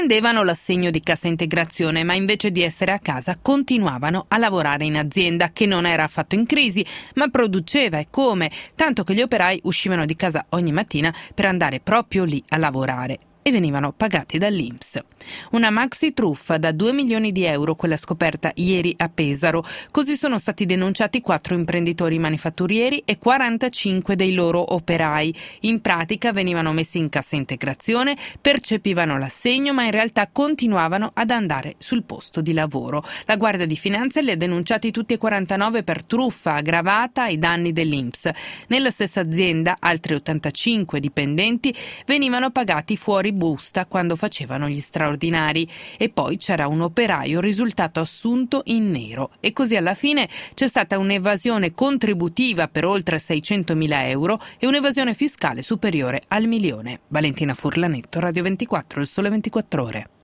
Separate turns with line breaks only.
prendevano l'assegno di cassa integrazione, ma invece di essere a casa continuavano a lavorare in azienda che non era affatto in crisi, ma produceva, e come, tanto che gli operai uscivano di casa ogni mattina per andare proprio lì a lavorare e venivano pagati dall'INPS. Una maxi truffa da 2 milioni di euro, quella scoperta ieri a Pesaro. Così sono stati denunciati 4 imprenditori manifatturieri e 45 dei loro operai. In pratica venivano messi in cassa integrazione, percepivano l'assegno, ma in realtà continuavano ad andare sul posto di lavoro. La Guardia di Finanza li ha denunciati tutti e 49 per truffa aggravata ai danni dell'INPS. Nella stessa azienda altri 85 dipendenti venivano pagati fuori busta quando facevano gli straordinari, e poi c'era un operaio risultato assunto in nero, e così alla fine c'è stata un'evasione contributiva per oltre 600.000 euro e un'evasione fiscale superiore al milione. Valentina Furlanetto, Radio 24, Il Sole 24 Ore.